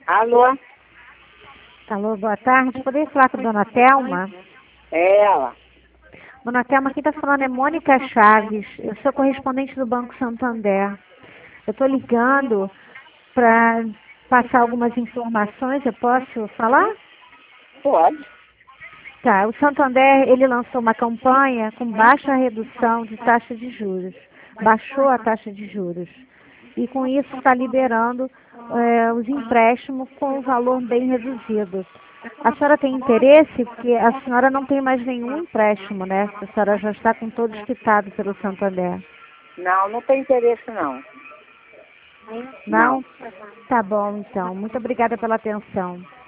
Alô? Alô, boa tarde. Poderia falar com a dona Thelma? É ela. Dona Thelma, quem está falando é Mônica Chaves. Eu sou correspondente do Banco Santander. Eu estou ligando para passar algumas informações. Eu posso falar? Pode. Tá, o Santander, ele lançou uma campanha com baixa redução de taxa de juros. Baixou a taxa de juros. E com isso está liberando os empréstimos com um valor bem reduzido. A senhora tem interesse? Porque a senhora não tem mais nenhum empréstimo, né? A senhora já está com todo quitado pelo Santander. Não, não tem interesse não. Não? Tá bom, então. Muito obrigada pela atenção.